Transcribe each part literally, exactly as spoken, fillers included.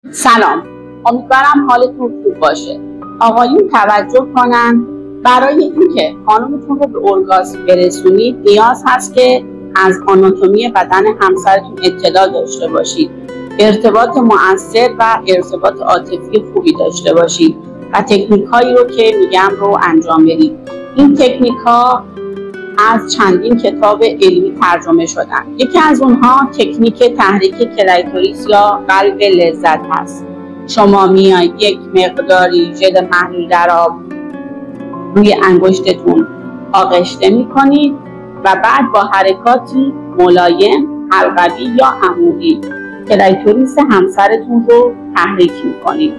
سلام، امیدوارم حالتون خوب باشه. آقایون توجه کنن، برای اینکه خانمتون رو به ارگاسم برسونید نیاز هست که از آناتومی بدن همسرتون اطلاع داشته باشید، ارتباط مؤثر و ارتباط عاطفی خوبی داشته باشید و تکنیک هایی رو که میگم رو انجام بدید. این تکنیک ها از چندین کتاب علمی ترجمه شدن. یکی از اونها تکنیک تحریک کلیتوریس یا قلب لذت هست. شما میایید یک مقداری ژل محلول در آب روی انگشتتون آغشته میکنید و بعد با حرکاتی ملایم، حلقوی یا عمودی کلیتوریس همسرتون رو تحریک میکنید.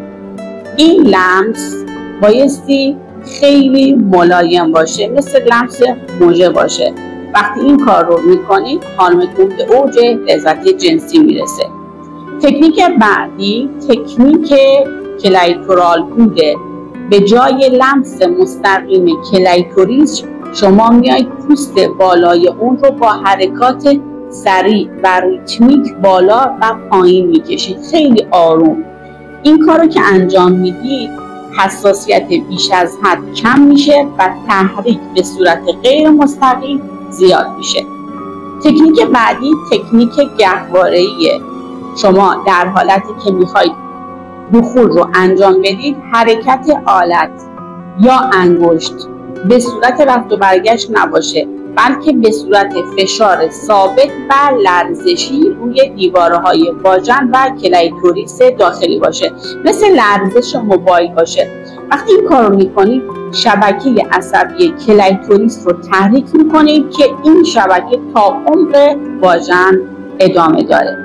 این لمس بایستی خیلی ملایم باشه، مثل لمس موژه باشه. وقتی این کار رو میکنید خانمتون به اوج لذت جنسی میرسه. تکنیک بعدی تکنیک کلیتورال بوده. به جای لمس مستقیم کلیتوریس شما میایید پوست بالای اون رو با حرکات سریع و ریتمیک بالا و پایین میکشید، خیلی آروم. این کار رو که انجام میدید حساسیت بیش از حد کم میشه و تحریک به صورت غیر مستقیم زیاد میشه. تکنیک بعدی تکنیک گهواره‌ایه. شما در حالتی که میخواید دخول رو انجام بدید حرکت آلت یا انگشت به صورت رفت و برگشت نباشه، بلکه به صورت فشار ثابت و لرزشی روی دیوارهای واژن و کلیتوریس داخلی باشه، مثل لرزش موبایل باشه. وقتی این کار رو میکنید شبکه عصبی کلیتوریس رو تحریک میکنید که این شبکه تا عمق واژن ادامه داره.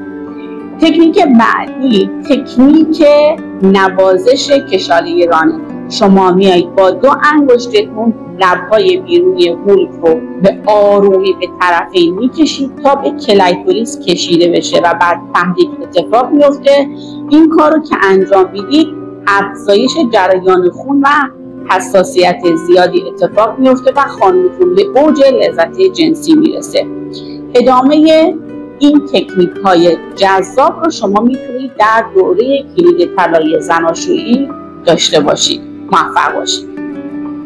تکنیک بعدی تکنیک نوازش کشاله رانه. شما میایید با دو انگشتتون لبهای بیرونی هولک رو به آرومی به طرفین میکشید تا به کلیتوریس کشیده بشه و بعد تحریک اتفاق میفته. این کار رو که انجام میدید افزایش جریان خون و حساسیت زیادی اتفاق میفته و خانمتون به اوج لذت جنسی میرسه. ادامه این تکنیک های جذاب رو شما میتونید در دوره کلید طلایی زناشویی داشته باشید. موفق باشید.